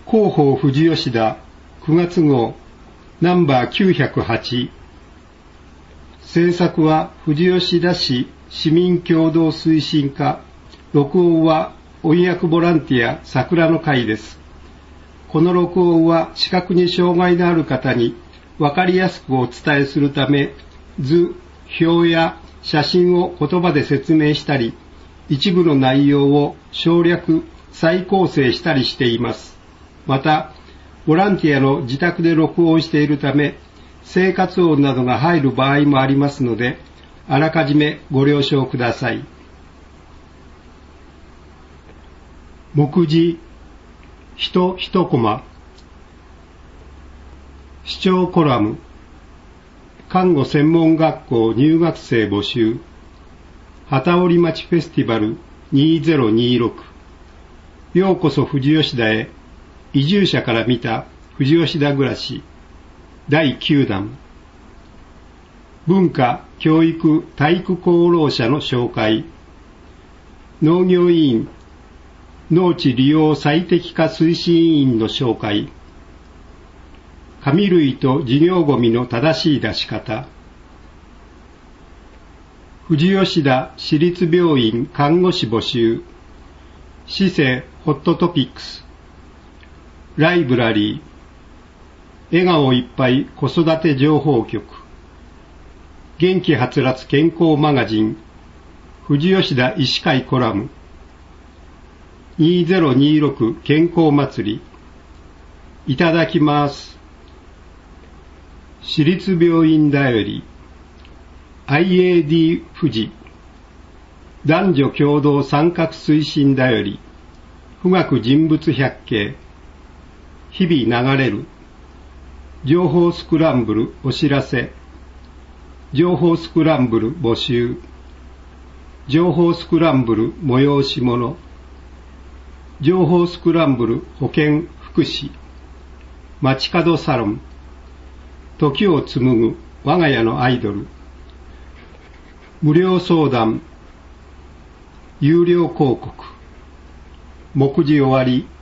広報富士吉田9月号ナンバー908。制作は富士吉田市市民共同推進課。録音は音訳ボランティア桜の会です。この録音は視覚に障害のある方に分かりやすくお伝えするため、図、表や写真を言葉で説明したり、一部の内容を省略、再構成したりしています。また、ボランティアの自宅で録音しているため、生活音などが入る場合もありますので、あらかじめご了承ください。目次、人一コマ。視聴コラム。看護専門学校入学生募集。機織町フェスティバル2026。ようこそ富士吉田へ。移住者から見た富士吉田暮らし。第9弾。文化、教育、体育功労者の紹介。農業委員、農地利用最適化推進委員の紹介。紙類と事業ゴミの正しい出し方。富士吉田市立病院看護師募集。市政ホットトピックス。ライブラリー。笑顔いっぱい子育て情報局。元気はつらつ健康マガジン。富士吉田医師会コラム。2026健康祭り。いただきます。市立病院だより。IAD 富士。男女共同参画推進だより。富岳人物百景。日々流れる。情報スクランブルお知らせ。情報スクランブル募集。情報スクランブル催し物。情報スクランブル保健福祉。街角サロン。時を紡ぐ我が家のアイドル。無料相談。有料広告。目次終わり。